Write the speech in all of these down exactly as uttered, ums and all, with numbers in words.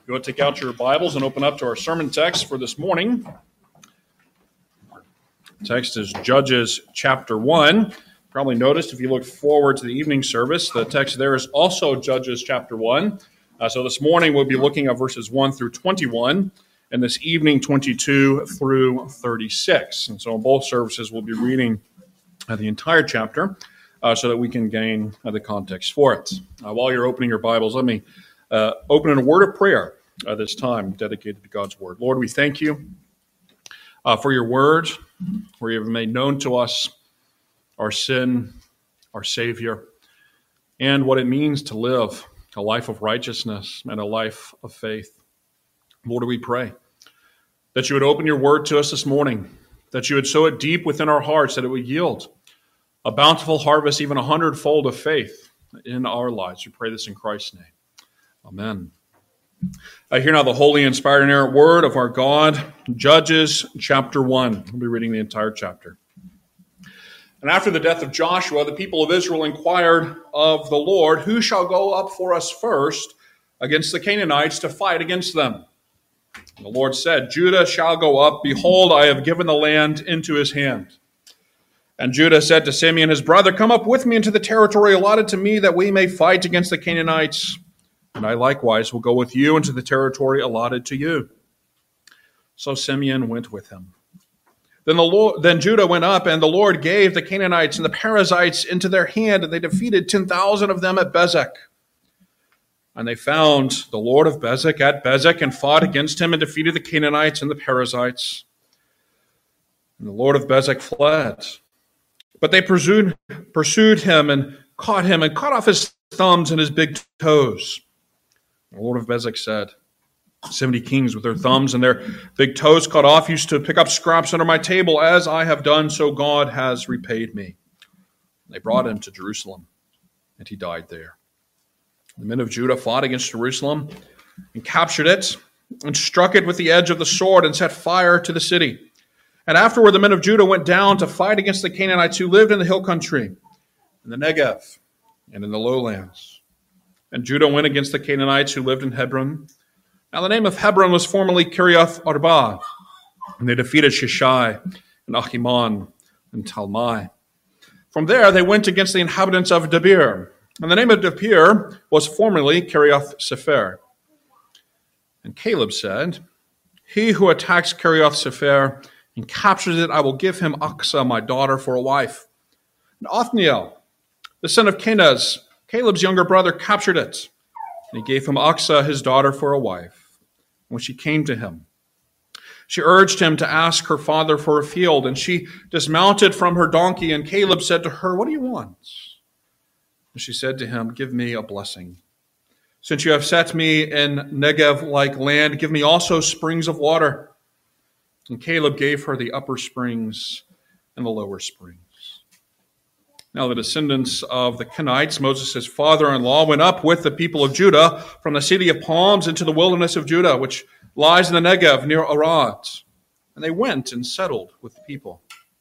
You want to take out your Bibles and open up to our sermon text for this morning. The text is Judges chapter one. Probably noticed if you look forward to the evening service, the text there is also Judges chapter one. Uh, so this morning we'll be looking at verses one through twenty-one, and this evening twenty-two through thirty-six. And so in both services we'll be reading uh, the entire chapter uh, so that we can gain uh, the context for it. Uh, while you're opening your Bibles, let me uh, open in a word of prayer uh, this time dedicated to God's word. Lord, we thank you uh, for your word, where you have made known to us our sin, our Savior, and what it means to live a life of righteousness and a life of faith. Lord, we pray that you would open your word to us this morning, that you would sow it deep within our hearts, that it would yield a bountiful harvest, even a hundredfold of faith in our lives. We pray this in Christ's name. Amen. I hear now the holy, inspired, and inerrant word of our God, Judges chapter one. We'll be reading the entire chapter. And after the death of Joshua, the people of Israel inquired of the Lord, who shall go up for us first against the Canaanites to fight against them? And the Lord said, Judah shall go up. Behold, I have given the land into his hand. And Judah said to Simeon his brother, come up with me into the territory allotted to me, that we may fight against the Canaanites. And I likewise will go with you into the territory allotted to you. So Simeon went with him. Then the Lord, then Judah went up, and the Lord gave the Canaanites and the Perizzites into their hand, and they defeated ten thousand of them at Bezek. And they found the Lord of Bezek at Bezek, and fought against him, and defeated the Canaanites and the Perizzites. And the Lord of Bezek fled. But they pursued, pursued him, and caught him, and cut off his thumbs and his big toes. The Lord of Bezek said, seventy kings with their thumbs and their big toes cut off used to pick up scraps under my table. As I have done, so God has repaid me. They brought him to Jerusalem, and he died there. The men of Judah fought against Jerusalem and captured it, and struck it with the edge of the sword, and set fire to the city. And afterward the men of Judah went down to fight against the Canaanites who lived in the hill country, in the Negev, and in the lowlands. And Judah went against the Canaanites who lived in Hebron. Now the name of Hebron was formerly Kiriath Arba, and they defeated Shishai and Achiman and Talmai. From there they went against the inhabitants of Debir, and the name of Debir was formerly Kiriath Sefer. And Caleb said, he who attacks Kiriath Sefer and captures it, I will give him Achsah, my daughter, for a wife. And Othniel, the son of Kenaz, Caleb's younger brother, captured it, and he gave him Achsah, his daughter, for a wife. When she came to him, she urged him to ask her father for a field, and she dismounted from her donkey, and Caleb said to her, what do you want? And she said to him, give me a blessing. Since you have set me in Negev-like land, give me also springs of water. And Caleb gave her the upper springs and the lower springs. Now the descendants of the Kenites, Moses' father-in-law, went up with the people of Judah from the city of palms into the wilderness of Judah, which lies in the Negev near Arad. And they went and settled with the people.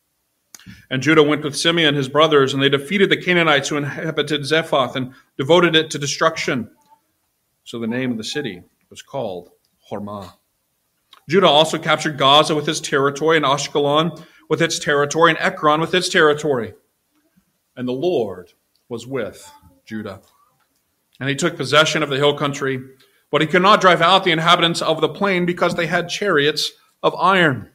And Judah went with Simeon, his brothers, and they defeated the Canaanites who inhabited Zephath and devoted it to destruction. So the name of the city was called Hormah. Judah also captured Gaza with its territory, and Ashkelon with its territory, and Ekron with its territory. And the Lord was with Judah. And he took possession of the hill country, but he could not drive out the inhabitants of the plain because they had chariots of iron.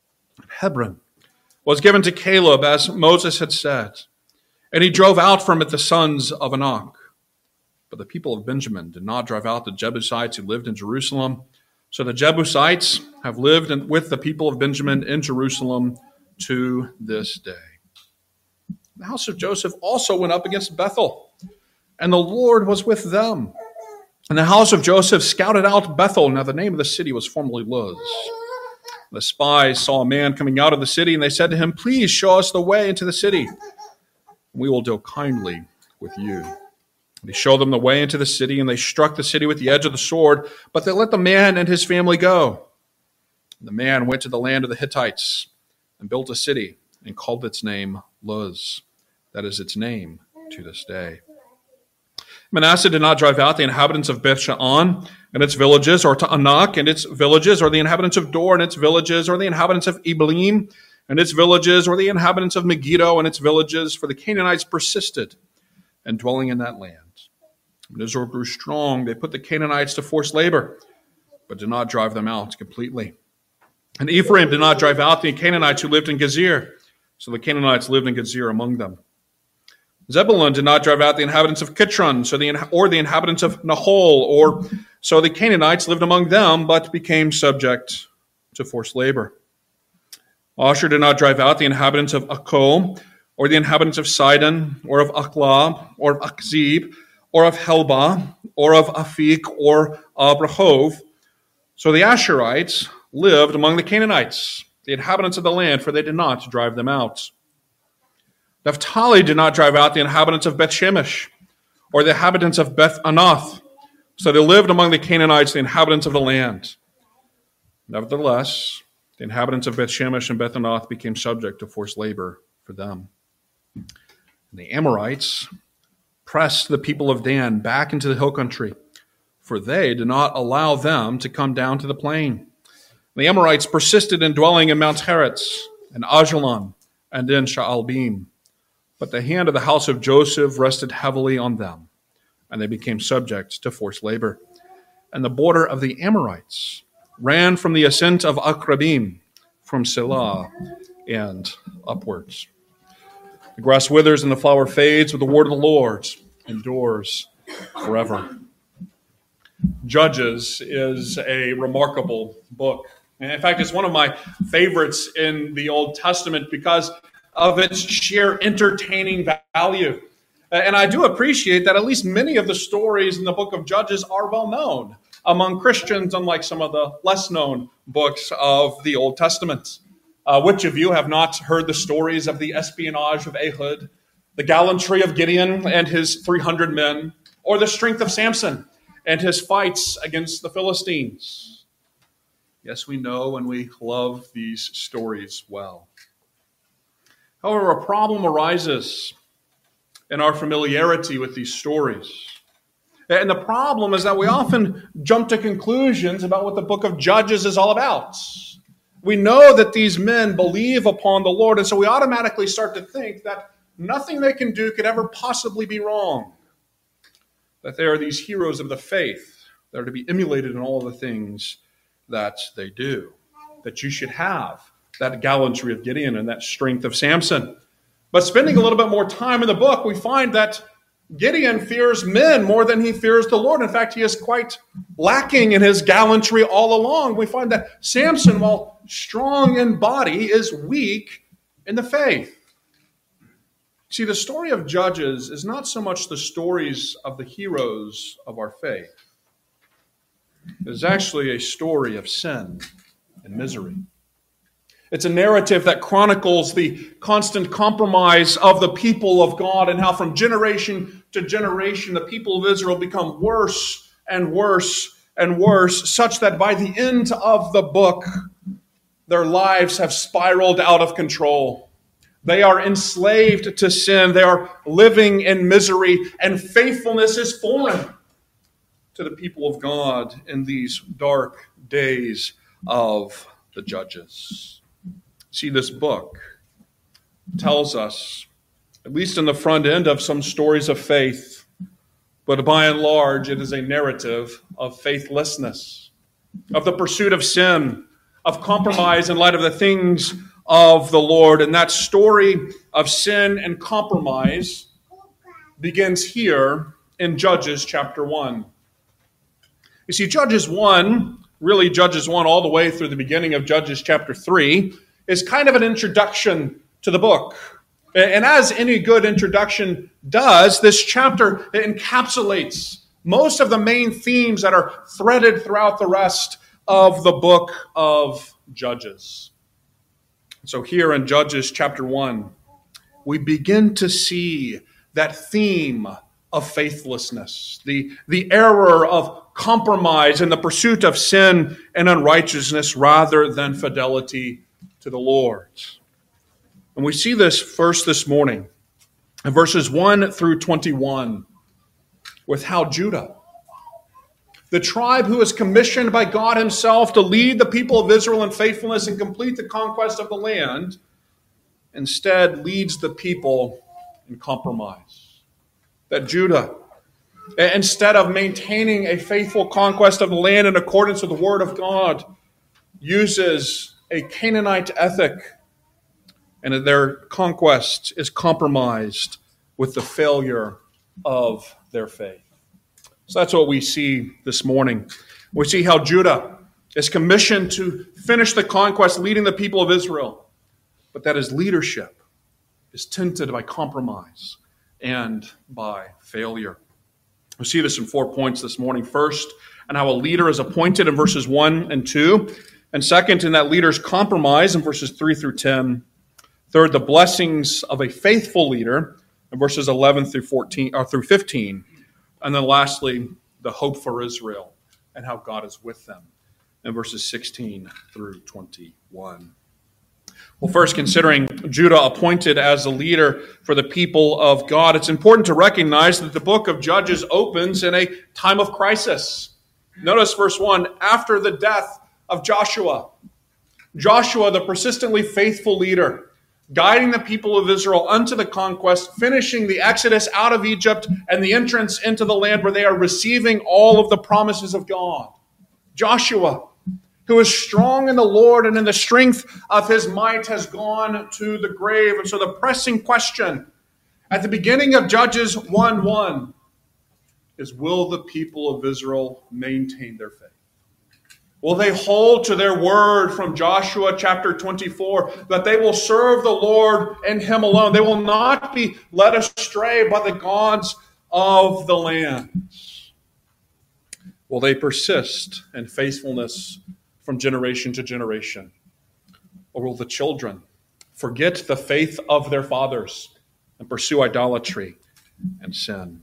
Hebron was given to Caleb as Moses had said, and he drove out from it the sons of Anak. But the people of Benjamin did not drive out the Jebusites who lived in Jerusalem. So the Jebusites have lived in, with the people of Benjamin in Jerusalem to this day. The house of Joseph also went up against Bethel, and the Lord was with them. And the house of Joseph scouted out Bethel. Now the name of the city was formerly Luz. The spies saw a man coming out of the city, and they said to him, please show us the way into the city, and we will deal kindly with you. They showed them the way into the city, and they struck the city with the edge of the sword, but they let the man and his family go. And the man went to the land of the Hittites and built a city and called its name Luz. That is its name to this day. Manasseh did not drive out the inhabitants of Beth-Shean, and its villages, or to Anak and its villages, or the inhabitants of Dor and its villages, or the inhabitants of Ebelim and its villages, or the inhabitants of Megiddo and its villages, for the Canaanites persisted in dwelling in that land. When Israel grew strong, they put the Canaanites to forced labor, but did not drive them out completely. And Ephraim did not drive out the Canaanites who lived in Gezer, so the Canaanites lived in Gezer among them. Zebulun did not drive out the inhabitants of Kitron, so the, or the inhabitants of Nahol, or so the Canaanites lived among them, but became subject to forced labor. Asher did not drive out the inhabitants of Akko, or the inhabitants of Sidon, or of Akla, or of Akzib, or of Helba, or of Afik, or of Rehov. So the Asherites lived among the Canaanites, the inhabitants of the land, for they did not drive them out. Naphtali did not drive out the inhabitants of Beth Shemesh, or the inhabitants of Beth Anath, so they lived among the Canaanites, the inhabitants of the land. Nevertheless, the inhabitants of Beth Shemesh and Beth Anath became subject to forced labor for them. And the Amorites pressed the people of Dan back into the hill country, for they did not allow them to come down to the plain. The Amorites persisted in dwelling in Mount Heretz, and Ajalon, and in Shaalbim. But the hand of the house of Joseph rested heavily on them, and they became subject to forced labor. And the border of the Amorites ran from the ascent of Akrabim, from Selah, and upwards. The grass withers and the flower fades, but the word of the Lord endures forever. Judges is a remarkable book. And in fact, it's one of my favorites in the Old Testament because of its sheer entertaining value. And I do appreciate that at least many of the stories in the book of Judges are well known among Christians, unlike some of the less known books of the Old Testament. Uh, which of you have not heard the stories of the espionage of Ehud, the gallantry of Gideon and his three hundred men, or the strength of Samson and his fights against the Philistines? Yes, we know and we love these stories well. However, a problem arises in our familiarity with these stories. And the problem is that we often jump to conclusions about what the book of Judges is all about. We know that these men believe upon the Lord, and so we automatically start to think that nothing they can do could ever possibly be wrong. That they are these heroes of the faith that are to be emulated in all of the things that they do. That you should have that gallantry of Gideon and that strength of Samson. But spending a little bit more time in the book, we find that Gideon fears men more than he fears the Lord. In fact, he is quite lacking in his gallantry all along. We find that Samson, while strong in body, is weak in the faith. See, the story of Judges is not so much the stories of the heroes of our faith. It is actually a story of sin and misery. It's a narrative that chronicles the constant compromise of the people of God and how from generation to generation the people of Israel become worse and worse and worse, such that by the end of the book, their lives have spiraled out of control. They are enslaved to sin. They are living in misery, and faithfulness is foreign to the people of God in these dark days of the Judges. See, this book tells us, at least in the front end, of some stories of faith, but by and large, it is a narrative of faithlessness, of the pursuit of sin, of compromise in light of the things of the Lord. And that story of sin and compromise begins here in Judges chapter one. You see, Judges one, really Judges one all the way through the beginning of Judges chapter three, is kind of an introduction to the book. And as any good introduction does, this chapter encapsulates most of the main themes that are threaded throughout the rest of the book of Judges. So here in Judges chapter one, we begin to see that theme of faithlessness, the, the error of compromise and the pursuit of sin and unrighteousness rather than fidelity to the Lord. And we see this first this morning in verses one through twenty-one with how Judah, The tribe who is commissioned by God himself to lead the people of Israel in faithfulness and complete the conquest of the land, instead leads the people in compromise. That Judah, instead of maintaining a faithful conquest of the land in accordance with the word of God, uses a Canaanite ethic, and their conquest is compromised with the failure of their faith. So that's what we see this morning. We see how Judah is commissioned to finish the conquest, leading the people of Israel, but that his leadership is tinted by compromise and by failure. We see this in four points this morning. First, and how a leader is appointed in verses one and two. And second, in that leader's compromise in verses three through ten. Third, the blessings of a faithful leader in verses eleven through fourteen or through fifteen. And then lastly, the hope for Israel and how God is with them in verses sixteen through twenty-one. Well, first, considering Judah appointed as the leader for the people of God, it's important to recognize that the book of Judges opens in a time of crisis. Notice verse one, after the death of Joshua. Joshua, the persistently faithful leader, guiding the people of Israel unto the conquest, finishing the exodus out of Egypt and the entrance into the land where they are receiving all of the promises of God. Joshua, who is strong in the Lord and in the strength of his might, has gone to the grave. And so the pressing question at the beginning of Judges one one is, will the people of Israel maintain their faith? Will they hold to their word from Joshua chapter twenty-four that they will serve the Lord and him alone? They will not be led astray by the gods of the lands. Will they persist in faithfulness from generation to generation? Or will the children forget the faith of their fathers and pursue idolatry and sin?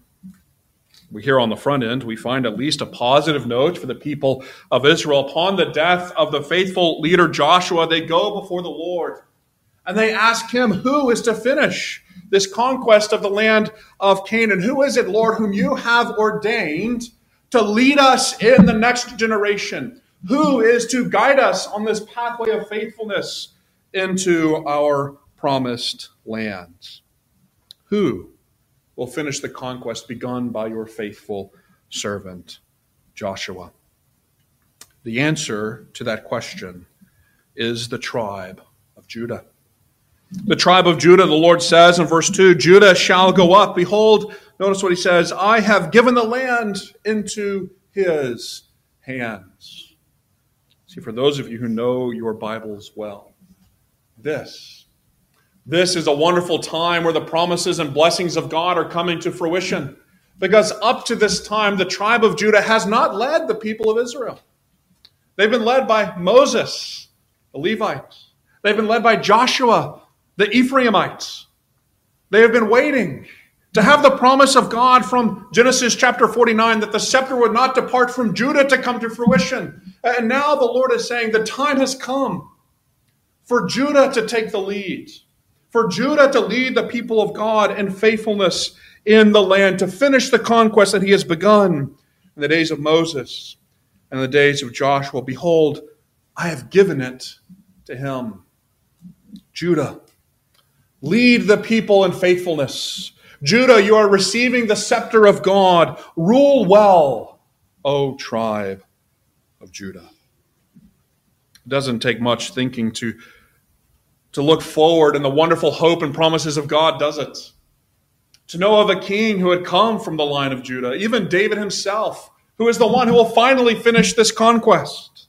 We hear on the front end, we find at least a positive note for the people of Israel. Upon the death of the faithful leader Joshua, they go before the Lord and they ask him, who is to finish this conquest of the land of Canaan? Who is it, Lord, whom you have ordained to lead us in the next generation? Who is to guide us on this pathway of faithfulness into our promised lands? Who will finish the conquest begun by your faithful servant, Joshua? The answer to that question is the tribe of Judah. The tribe of Judah, the Lord says in verse two, Judah shall go up. Behold, notice what he says, I have given the land into his hands. See, for those of you who know your Bibles well, this This is a wonderful time where the promises and blessings of God are coming to fruition. Because up to this time, the tribe of Judah has not led the people of Israel. They've been led by Moses, the Levites. They've been led by Joshua, the Ephraimites. They have been waiting to have the promise of God from Genesis chapter forty-nine that the scepter would not depart from Judah to come to fruition. And now the Lord is saying the time has come for Judah to take the lead. For Judah to lead the people of God in faithfulness in the land, to finish the conquest that he has begun in the days of Moses and the days of Joshua. Behold, I have given it to him. Judah, lead the people in faithfulness. Judah, you are receiving the scepter of God. Rule well, O tribe of Judah. It doesn't take much thinking to To look forward in the wonderful hope and promises of God, does it? To know of a king who had come from the line of Judah, even David himself, who is the one who will finally finish this conquest.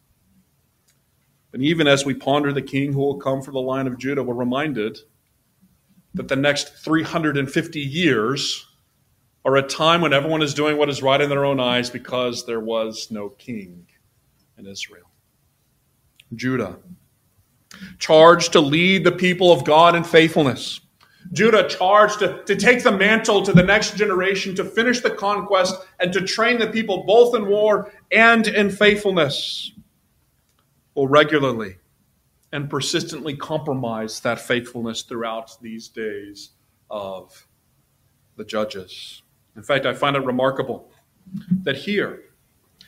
But even as we ponder the king who will come from the line of Judah, we're reminded that the next three hundred fifty years are a time when everyone is doing what is right in their own eyes because there was no king in Israel. Judah, charged to lead the people of God in faithfulness. Judah charged to, to take the mantle to the next generation, to finish the conquest, and to train the people both in war and in faithfulness, will regularly and persistently compromise that faithfulness throughout these days of the Judges. In fact, I find it remarkable that here,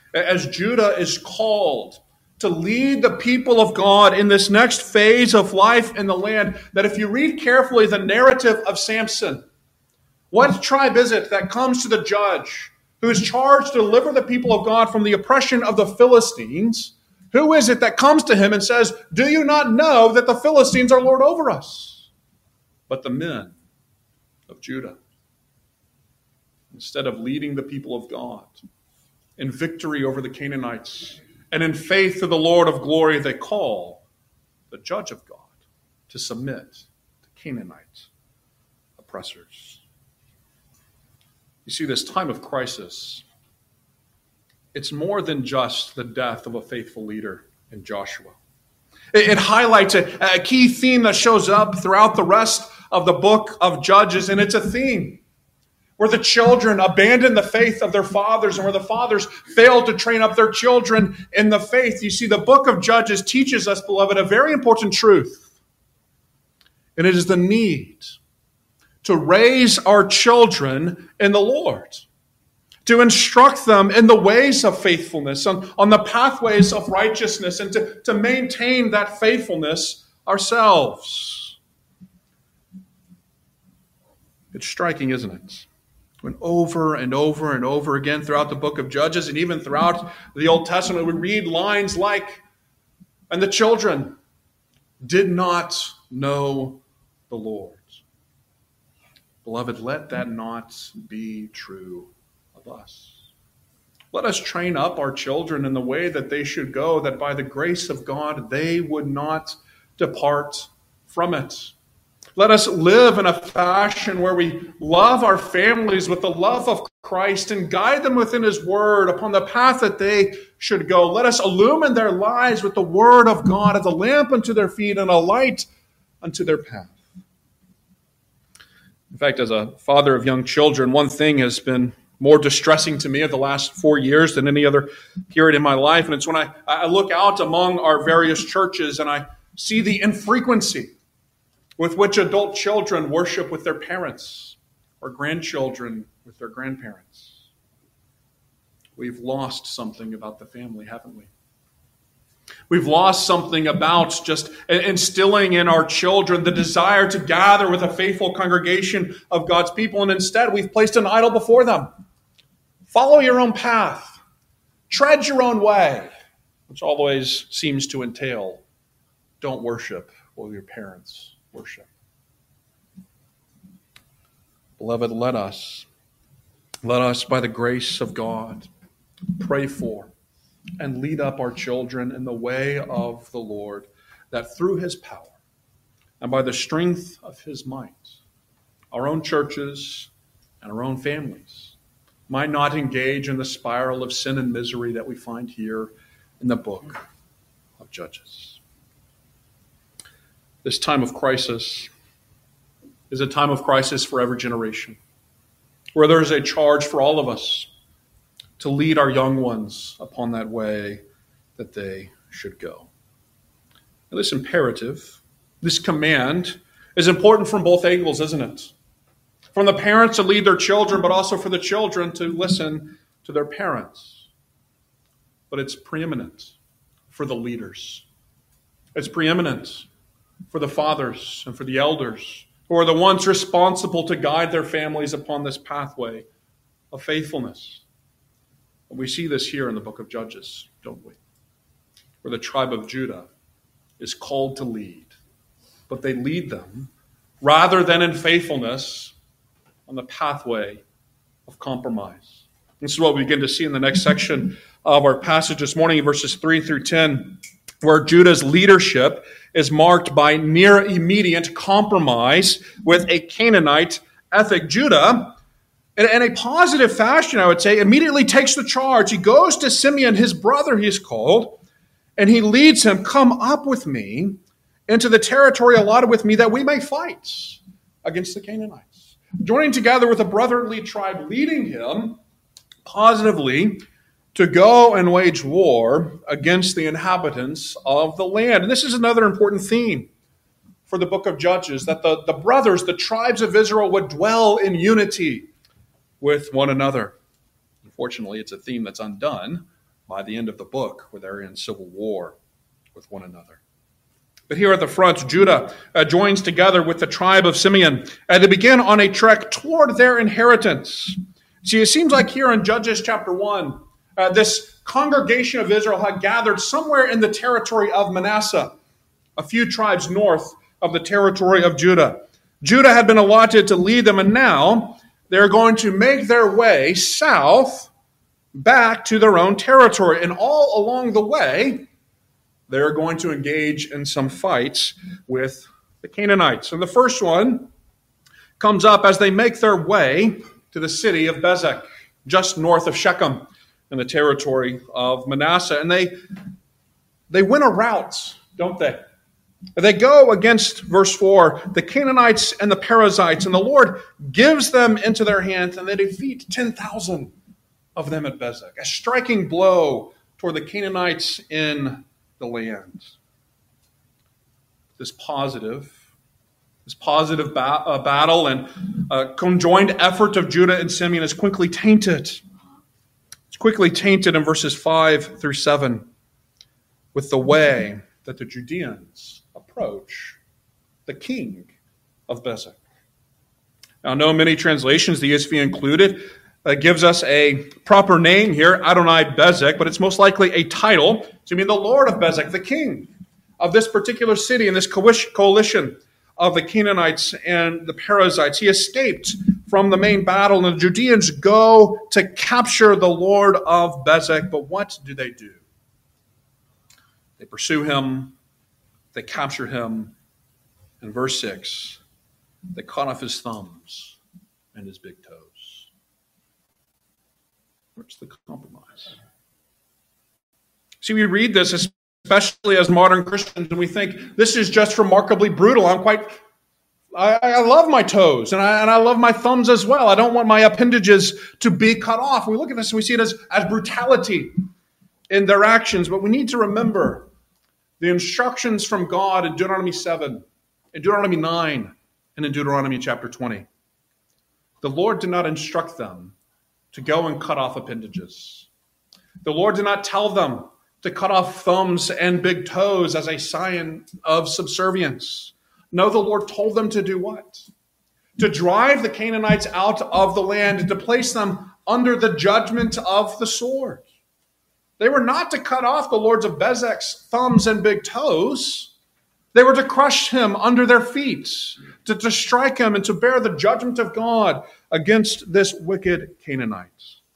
as Judah is called to lead the people of God in this next phase of life in the land, that if you read carefully the narrative of Samson, what tribe is it that comes to the judge who is charged to deliver the people of God from the oppression of the Philistines? Who is it that comes to him and says, "Do you not know that the Philistines are lord over us?" But the men of Judah. Instead of leading the people of God in victory over the Canaanites and in faith to the Lord of glory, they call the judge of God to submit to Canaanite oppressors. You see, this time of crisis, it's more than just the death of a faithful leader in Joshua. It, it highlights a, a key theme that shows up throughout the rest of the book of Judges, and it's a theme where the children abandon the faith of their fathers and where the fathers fail to train up their children in the faith. You see, the book of Judges teaches us, beloved, a very important truth. And it is the need to raise our children in the Lord, to instruct them in the ways of faithfulness, on, on the pathways of righteousness, and to, to maintain that faithfulness ourselves. It's striking, isn't it? When over and over and over again throughout the book of Judges and even throughout the Old Testament, we read lines like, "And the children did not know the Lord." Beloved, let that not be true of us. Let us train up our children in the way that they should go, that by the grace of God they would not depart from it. Let us live in a fashion where we love our families with the love of Christ and guide them within His Word upon the path that they should go. Let us illumine their lives with the Word of God as a lamp unto their feet and a light unto their path. In fact, as a father of young children, one thing has been more distressing to me of the last four years than any other period in my life, and it's when I, I look out among our various churches and I see the infrequency with which adult children worship with their parents or grandchildren with their grandparents. We've lost something about the family, haven't we? We've lost something about just instilling in our children the desire to gather with a faithful congregation of God's people, and instead we've placed an idol before them. Follow your own path. Tread your own way, which always seems to entail, don't worship while your parents worship. Beloved, let us, let us, by the grace of God, pray for and lead up our children in the way of the Lord, that through His power and by the strength of His might, our own churches and our own families might not engage in the spiral of sin and misery that we find here in the book of Judges. This time of crisis is a time of crisis for every generation, where there is a charge for all of us to lead our young ones upon that way that they should go. Now, this imperative, this command, is important from both angles, isn't it? From the parents to lead their children, but also for the children to listen to their parents. But it's preeminent for the leaders. It's preeminent for the fathers and for the elders, who are the ones responsible to guide their families upon this pathway of faithfulness. And we see this here in the book of Judges, don't we? Where the tribe of Judah is called to lead, but they lead them rather than in faithfulness on the pathway of compromise. This is what we begin to see in the next section of our passage this morning, verses three through ten, where Judah's leadership is marked by near immediate compromise with a Canaanite ethic. Judah, in a positive fashion, I would say, immediately takes the charge. He goes to Simeon, his brother, he is called, and he leads him, "Come up with me into the territory allotted with me that we may fight against the Canaanites." Joining together with a brotherly tribe, leading him positively to go and wage war against the inhabitants of the land. And this is another important theme for the book of Judges, that the, the brothers, the tribes of Israel, would dwell in unity with one another. Unfortunately, it's a theme that's undone by the end of the book, where they're in civil war with one another. But here at the front, Judah uh, joins together with the tribe of Simeon, and they begin on a trek toward their inheritance. See, it seems like here in Judges chapter one, uh, this congregation of Israel had gathered somewhere in the territory of Manasseh, a few tribes north of the territory of Judah. Judah had been allotted to lead them, and now they're going to make their way south back to their own territory. And all along the way, they're going to engage in some fights with the Canaanites. And the first one comes up as they make their way to the city of Bezek, just north of Shechem, in the territory of Manasseh. And they, they win a rout, don't they? They go against, verse four, the Canaanites and the Perizzites, and the Lord gives them into their hands, and they defeat ten thousand of them at Bezek. A striking blow toward the Canaanites in the land. This positive, this positive ba- uh, battle and uh, conjoined effort of Judah and Simeon is quickly tainted. It's quickly tainted in verses five through seven with the way that the Judeans approach the king of Bezek. Now, I know many translations, the E S V included, uh, gives us a proper name here, Adonai Bezek, but it's most likely a title to mean the Lord of Bezek, the king of this particular city and this coalition of the Canaanites and the Perizzites. He escaped from the main battle, and the Judeans go to capture the Lord of Bezek. But what do they do? They pursue him. They capture him. In verse six, they cut off his thumbs and his big toes. Where's the compromise? See, we read this, especially as modern Christians, and we think this is just remarkably brutal. I'm quite, I, I love my toes, and I, and I love my thumbs as well. I don't want my appendages to be cut off. We look at this and we see it as, as brutality in their actions, but we need to remember the instructions from God in Deuteronomy seven, in Deuteronomy nine, and in Deuteronomy chapter twenty. The Lord did not instruct them to go and cut off appendages. The Lord did not tell them to cut off thumbs and big toes as a sign of subservience. No, the Lord told them to do what? To drive the Canaanites out of the land and to place them under the judgment of the sword. They were not to cut off the lords of Bezek's thumbs and big toes. They were to crush him under their feet, to, to strike him and to bear the judgment of God against this wicked Canaanite.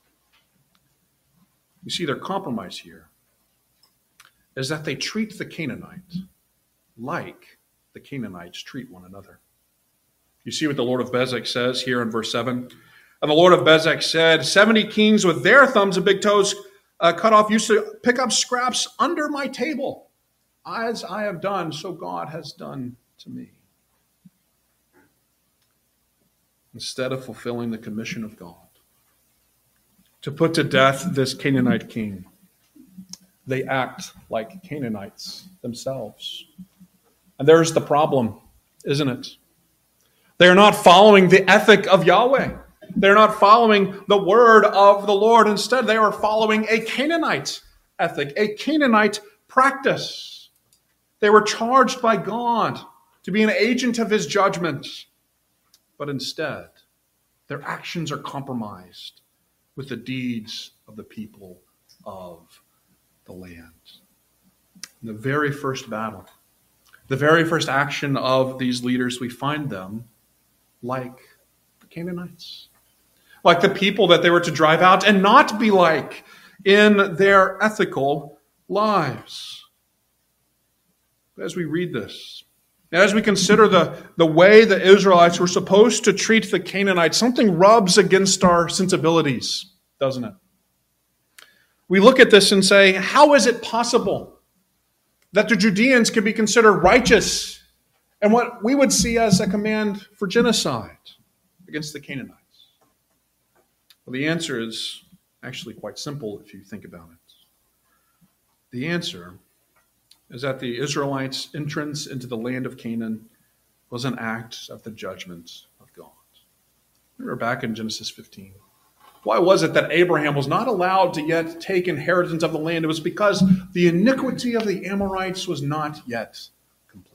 You see, their compromise here is that they treat the Canaanite like the Canaanites treat one another. You see what the Lord of Bezek says here in verse seven. And the Lord of Bezek said, seventy kings with their thumbs and big toes uh, cut off used to pick up scraps under my table. As I have done, so God has done to me. Instead of fulfilling the commission of God to put to death this Canaanite king, they act like Canaanites themselves. And there's the problem, isn't it? They're not following the ethic of Yahweh. They're not following the word of the Lord. Instead, they are following a Canaanite ethic, a Canaanite practice. They were charged by God to be an agent of his judgment. But instead, their actions are compromised with the deeds of the people of the land. In the very first battle, the very first action of these leaders, we find them like the Canaanites, like the people that they were to drive out and not be like in their ethical lives. As we read this, as we consider the, the way the Israelites were supposed to treat the Canaanites, something rubs against our sensibilities, doesn't it? We look at this and say, how is it possible that the Judeans can be considered righteous and what we would see as a command for genocide against the Canaanites? Well, the answer is actually quite simple if you think about it. The answer is that the Israelites' entrance into the land of Canaan was an act of the judgment of God. Remember back in Genesis fifteen. Why was it that Abraham was not allowed to yet take inheritance of the land? It was because the iniquity of the Amorites was not yet complete.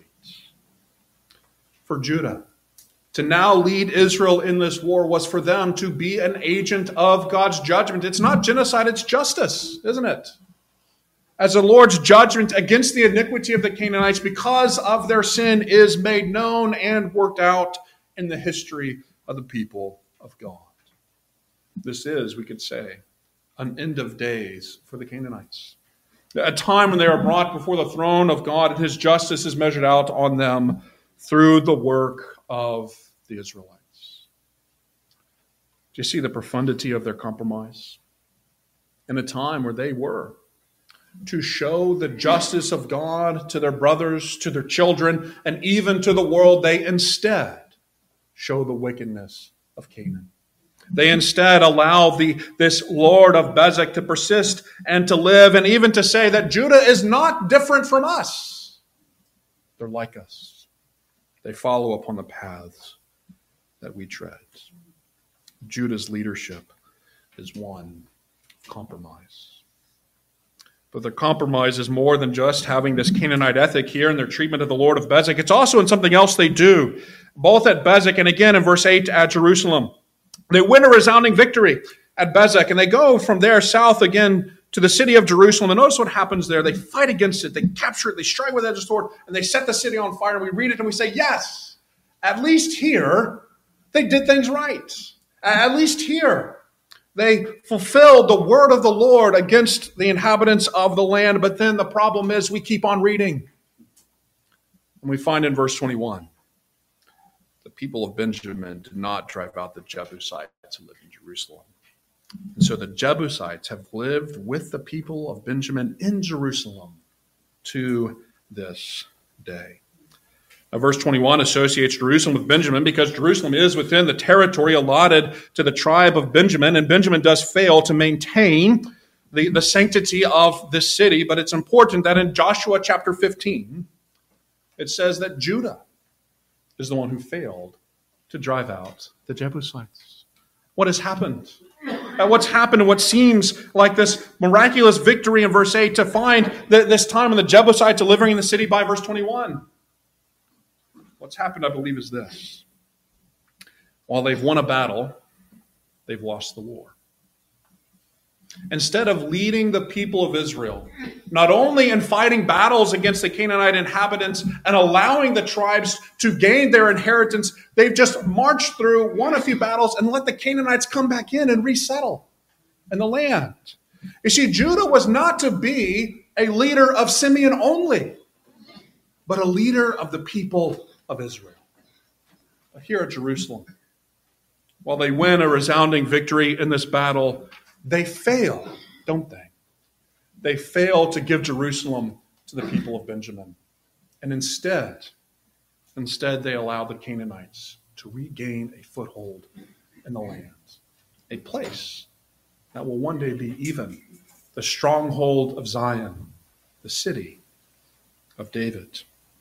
For Judah to now lead Israel in this war was for them to be an agent of God's judgment. It's not genocide, it's justice, isn't it? As the Lord's judgment against the iniquity of the Canaanites because of their sin is made known and worked out in the history of the people of God. This is, we could say, an end of days for the Canaanites. A time when they are brought before the throne of God and his justice is measured out on them through the work of the Israelites. Do you see the profundity of their compromise? In a time where they were to show the justice of God to their brothers, to their children, and even to the world, they instead show the wickedness of Canaan. They instead allow the, this Lord of Bezek to persist and to live, and even to say that Judah is not different from us. They're like us. They follow upon the paths that we tread. Judah's leadership is one of compromise. But their compromise is more than just having this Canaanite ethic here in their treatment of the Lord of Bezek. It's also in something else they do, both at Bezek and again in verse eight at Jerusalem. They win a resounding victory at Bezek, and they go from there south again to the city of Jerusalem. And notice what happens there. They fight against it. They capture it. They strike with edge of sword, and they set the city on fire. And we read it, and we say, yes, at least here they did things right. At least here they fulfilled the word of the Lord against the inhabitants of the land. But then the problem is we keep on reading. And we find in verse twenty-one, the people of Benjamin did not drive out the Jebusites who lived in Jerusalem. And so the Jebusites have lived with the people of Benjamin in Jerusalem to this day. Now, verse twenty-one associates Jerusalem with Benjamin because Jerusalem is within the territory allotted to the tribe of Benjamin, and Benjamin does fail to maintain the, the sanctity of this city. But it's important that in Joshua chapter fifteen, it says that Judah is the one who failed to drive out the Jebusites. What has happened? Uh, what's happened and what seems like this miraculous victory in verse eight to find that this time when the Jebusites are living in the city by verse twenty-one. What's happened, I believe, is this. While they've won a battle, they've lost the war. Instead of leading the people of Israel, not only in fighting battles against the Canaanite inhabitants and allowing the tribes to gain their inheritance, they've just marched through, won a few battles, and let the Canaanites come back in and resettle in the land. You see, Judah was not to be a leader of Simeon only, but a leader of the people of Israel. Here at Jerusalem, while they win a resounding victory in this battle, they fail, don't they? They fail to give Jerusalem to the people of Benjamin. And instead, instead they allow the Canaanites to regain a foothold in the land. A place that will one day be even the stronghold of Zion, the city of David.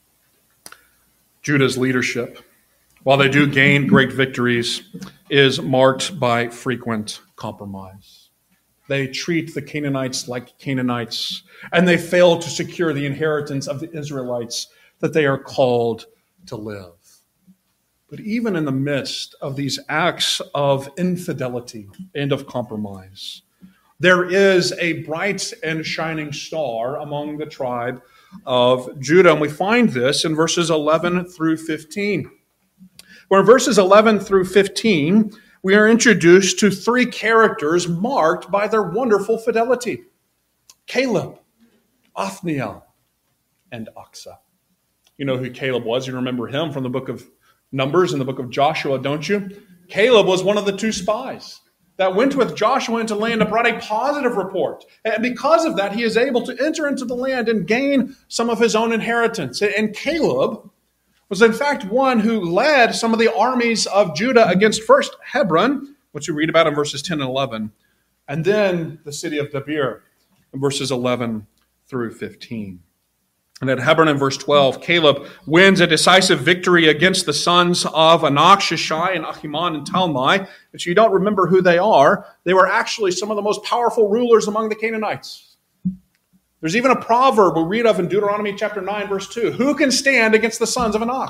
Judah's leadership, while they do gain great victories, is marked by frequent compromise. They treat the Canaanites like Canaanites, and they fail to secure the inheritance of the Israelites that they are called to live. But even in the midst of these acts of infidelity and of compromise, there is a bright and shining star among the tribe of Judah. And we find this in verses eleven through fifteen. Where in verses eleven through fifteen, we are introduced to three characters marked by their wonderful fidelity. Caleb, Othniel, and Achsah. You know who Caleb was. You remember him from the book of Numbers and the book of Joshua, don't you? Caleb was one of the two spies that went with Joshua into the land and brought a positive report. And because of that, he is able to enter into the land and gain some of his own inheritance. And Caleb was in fact one who led some of the armies of Judah against first Hebron, which we read about in verses ten and eleven, and then the city of Debir in verses eleven through fifteen. And at Hebron in verse twelve, Caleb wins a decisive victory against the sons of Anak, Shishai, and Ahiman and Talmai. But you don't remember who they are. They were actually some of the most powerful rulers among the Canaanites. There's even a proverb we read of in Deuteronomy chapter nine, verse two. Who can stand against the sons of Anak?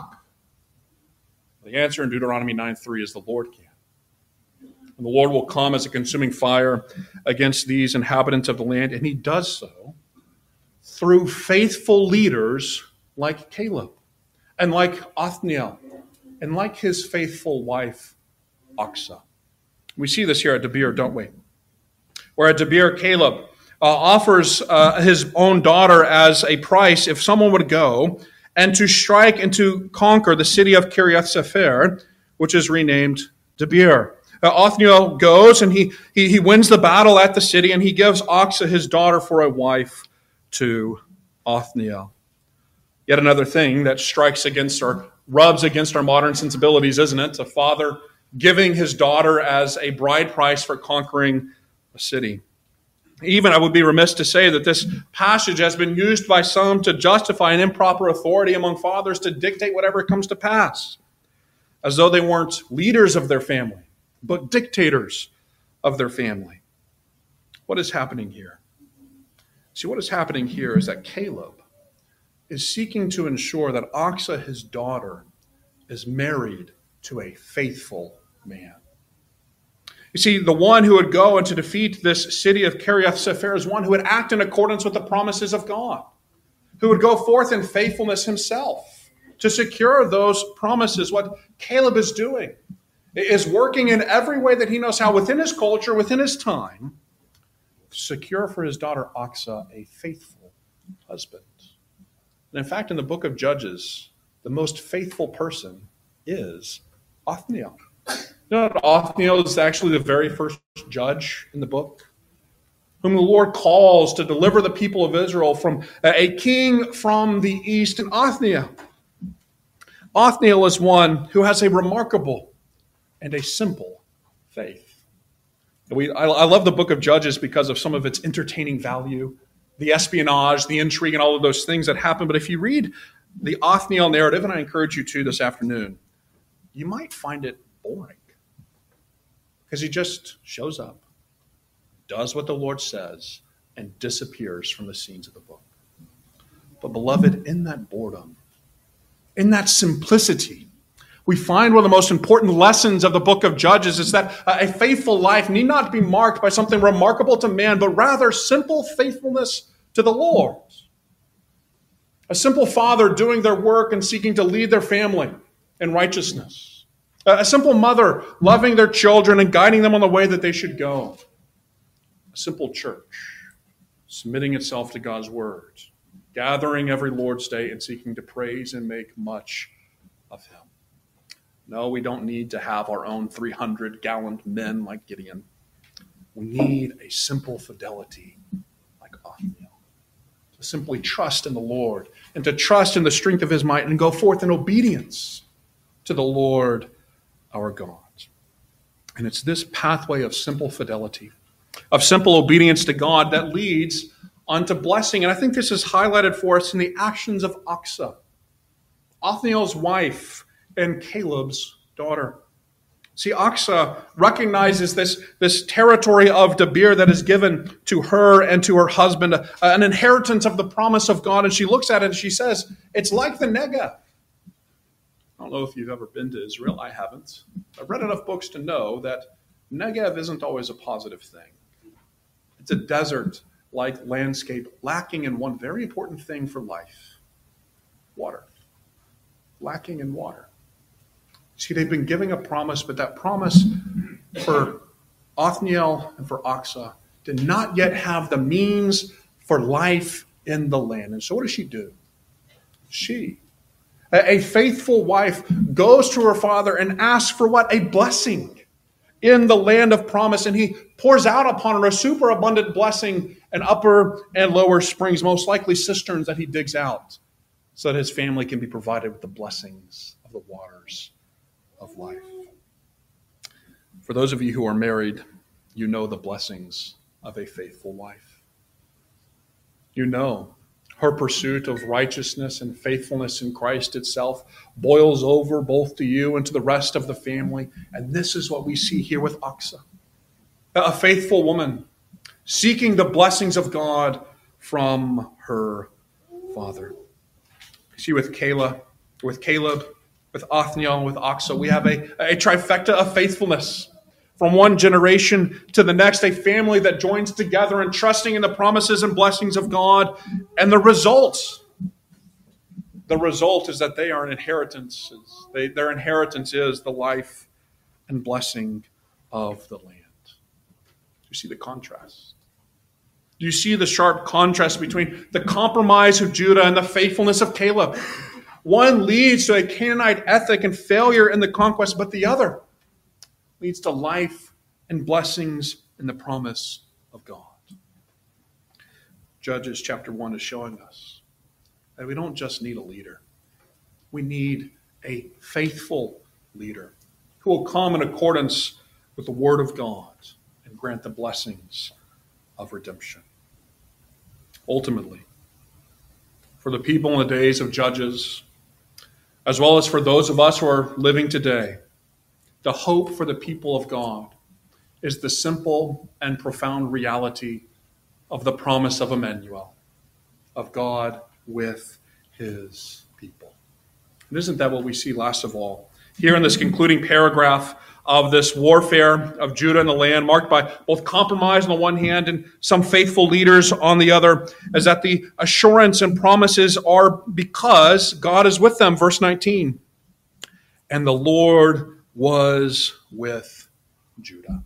The answer in Deuteronomy nine three is the Lord can. And the Lord will come as a consuming fire against these inhabitants of the land, and he does so through faithful leaders like Caleb and like Othniel and like his faithful wife, Achsah. We see this here at Debir, don't we? Where at Debir, Caleb uh, offers uh, his own daughter as a price if someone would go and to strike and to conquer the city of Kiriath Sefer, which is renamed Debir. Uh, Othniel goes and he, he, he wins the battle at the city, and he gives Achsah his daughter for a wife to Othniel. Yet another thing that strikes against or rubs against our modern sensibilities, isn't it? A father giving his daughter as a bride price for conquering a city. Even I would be remiss to say that this passage has been used by some to justify an improper authority among fathers to dictate whatever comes to pass, as though they weren't leaders of their family, but dictators of their family. What is happening here? See, what is happening here is that Caleb is seeking to ensure that Achsah, his daughter, is married to a faithful man. You see, the one who would go and to defeat this city of Kiriath Sefer is one who would act in accordance with the promises of God, who would go forth in faithfulness himself to secure those promises. What Caleb is doing is working in every way that he knows how, within his culture, within his time, to secure for his daughter Achsah a faithful husband. And in fact, in the book of Judges, the most faithful person is Othniel. You know, Othniel is actually the very first judge in the book, whom the Lord calls to deliver the people of Israel from a king from the east. And Othniel, Othniel is one who has a remarkable and a simple faith. We, I, I love the book of Judges because of some of its entertaining value, the espionage, the intrigue, and all of those things that happen. But if you read the Othniel narrative, and I encourage you to this afternoon, you might find it boring. Because he just shows up, does what the Lord says, and disappears from the scenes of the book. But beloved, in that boredom, in that simplicity, we find one of the most important lessons of the book of Judges is that a faithful life need not be marked by something remarkable to man, but rather simple faithfulness to the Lord. A simple father doing their work and seeking to lead their family in righteousness. A simple mother loving their children and guiding them on the way that they should go. A simple church submitting itself to God's word, gathering every Lord's Day and seeking to praise and make much of him. No, we don't need to have our own three hundred gallon men like Gideon. We need a simple fidelity like Othniel. To simply trust in the Lord and to trust in the strength of his might and go forth in obedience to the Lord our God. And it's this pathway of simple fidelity, of simple obedience to God that leads unto blessing. And I think this is highlighted for us in the actions of Achsah, Othniel's wife and Caleb's daughter. See, Achsah recognizes this, this territory of Debir that is given to her and to her husband, uh, an inheritance of the promise of God. And she looks at it and she says, it's like the Negev. I don't know if you've ever been to Israel. I haven't. I've read enough books to know that Negev isn't always a positive thing. It's a desert-like landscape lacking in one very important thing for life: water. Lacking in water. See, they've been giving a promise, but that promise for Othniel and for Achsah did not yet have the means for life in the land. And so what does she do? She, a faithful wife, goes to her father and asks for what? A blessing in the land of promise. And he pours out upon her a superabundant blessing and upper and lower springs, most likely cisterns that he digs out so that his family can be provided with the blessings of the waters of life. For those of you who are married, you know the blessings of a faithful wife. You know Her pursuit of righteousness and faithfulness in Christ itself boils over both to you and to the rest of the family. And this is what we see here with Achsah, a faithful woman seeking the blessings of God from her father. You see, with Caleb, with Caleb, with Othniel, with Achsah, we have a, a trifecta of faithfulness. From one generation to the next, a family that joins together in trusting in the promises and blessings of God. And the result, the result is that they are an inheritance. They, their inheritance is the life and blessing of the land. Do you see the contrast? Do you see the sharp contrast between the compromise of Judah and the faithfulness of Caleb? One leads to a Canaanite ethic and failure in the conquest, but the other leads to life and blessings in the promise of God. Judges chapter one is showing us that we don't just need a leader. We need a faithful leader who will come in accordance with the word of God and grant the blessings of redemption. Ultimately, for the people in the days of Judges, as well as for those of us who are living today, the hope for the people of God is the simple and profound reality of the promise of Emmanuel, of God with his people. And isn't that what we see last of all? Here in this concluding paragraph of this warfare of Judah and the land, marked by both compromise on the one hand and some faithful leaders on the other, is that the assurance and promises are because God is with them. Verse nineteen, and the Lord was with Judah.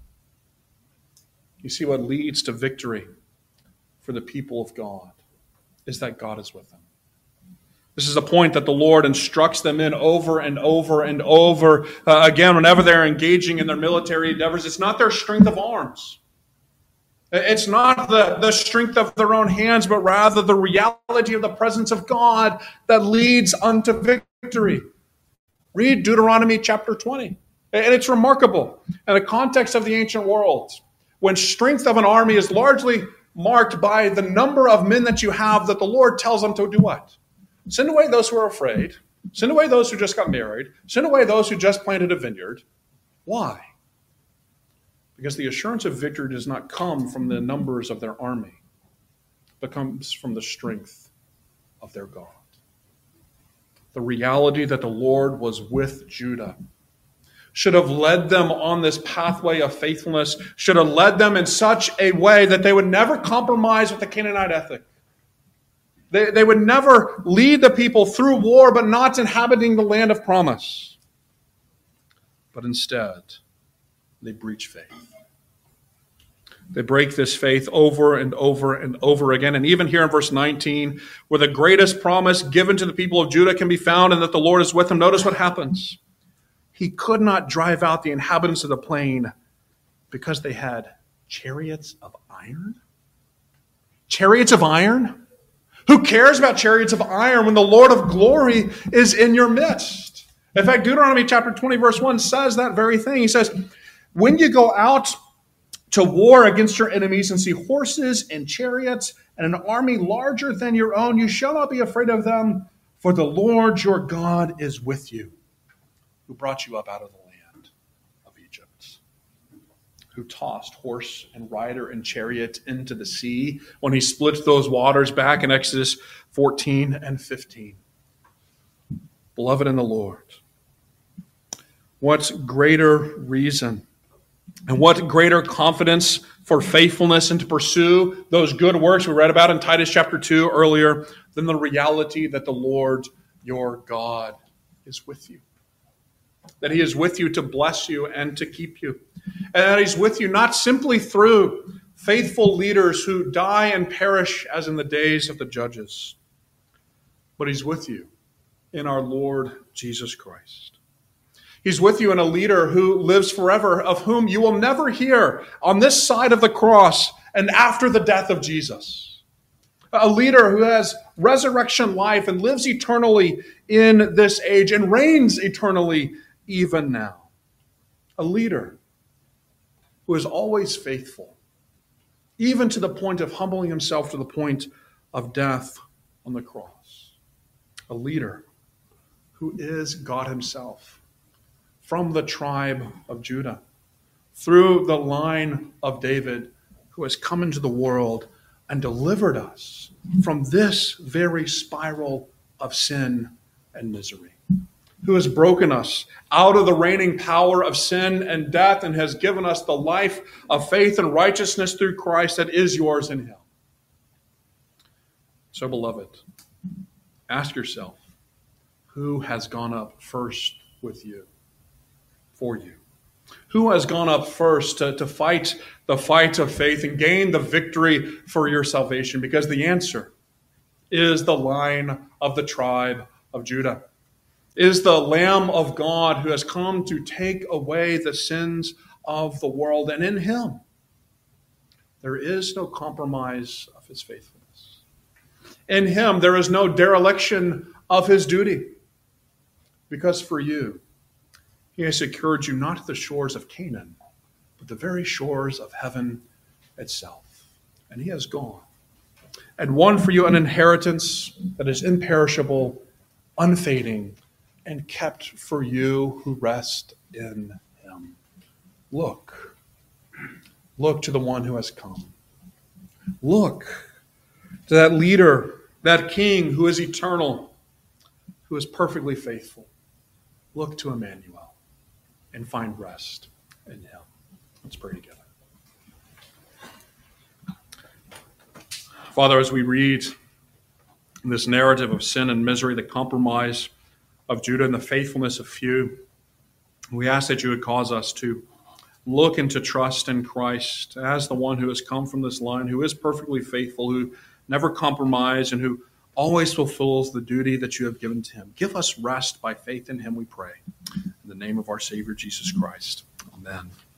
You see, what leads to victory for the people of God is that God is with them. This is a point that the Lord instructs them in over and over and over uh, again whenever they're engaging in their military endeavors. It's not their strength of arms. It's not the, the strength of their own hands, but rather the reality of the presence of God that leads unto victory. Read Deuteronomy chapter twenty. And it's remarkable in the context of the ancient world, when strength of an army is largely marked by the number of men that you have, that the Lord tells them to do what? Send away those who are afraid. Send away those who just got married. Send away those who just planted a vineyard. Why? Because the assurance of victory does not come from the numbers of their army, but comes from the strength of their God. The reality that the Lord was with Judah should have led them on this pathway of faithfulness, should have led them in such a way that they would never compromise with the Canaanite ethic. They, they would never lead the people through war, but not inhabiting the land of promise. But instead, they breach faith. They break this faith over and over and over again. And even here in verse nineteen, where the greatest promise given to the people of Judah can be found and that the Lord is with them, notice what happens. He could not drive out the inhabitants of the plain because they had chariots of iron. Chariots of iron? Who cares about chariots of iron when the Lord of glory is in your midst? In fact, Deuteronomy chapter twenty, verse one says that very thing. He says, when you go out to war against your enemies and see horses and chariots and an army larger than your own, you shall not be afraid of them, for the Lord your God is with you, who brought you up out of the land of Egypt, who tossed horse and rider and chariot into the sea when he split those waters back in Exodus fourteen and fifteen. Beloved in the Lord, what greater reason and what greater confidence for faithfulness and to pursue those good works we read about in Titus chapter two earlier than the reality that the Lord your God is with you. That he is with you to bless you and to keep you. And that he's with you not simply through faithful leaders who die and perish as in the days of the judges, but he's with you in our Lord Jesus Christ. He's with you in a leader who lives forever, of whom you will never hear on this side of the cross and after the death of Jesus. A leader who has resurrection life and lives eternally in this age and reigns eternally even now. A leader who is always faithful, even to the point of humbling himself to the point of death on on the cross. A leader who is God himself, from the tribe of Judah, through the line of David, who has come into the world and delivered us from this very spiral of sin and misery, who has broken us out of the reigning power of sin and death and has given us the life of faith and righteousness through Christ that is yours in him. So, beloved, ask yourself, who has gone up first with you, for you? Who has gone up first to, to fight the fight of faith and gain the victory for your salvation? Because the answer is the Lion of the tribe of Judah, is the Lamb of God who has come to take away the sins of the world. And in him, there is no compromise of his faithfulness. In him, there is no dereliction of his duty. Because for you, he has secured you not the shores of Canaan, but the very shores of heaven itself. And he has gone and won for you an inheritance that is imperishable, unfading, and kept for you who rest in him. Look. Look to the one who has come. Look to that leader, that king who is eternal, who is perfectly faithful. Look to Emmanuel and find rest in him. Let's pray together. Father, as we read this narrative of sin and misery, the compromise of Judah and the faithfulness of few, we ask that you would cause us to look and to trust in Christ as the one who has come from this line, who is perfectly faithful, who never compromises, and who always fulfills the duty that you have given to him. Give us rest by faith in him, we pray. In the name of our Savior, Jesus Christ. Amen.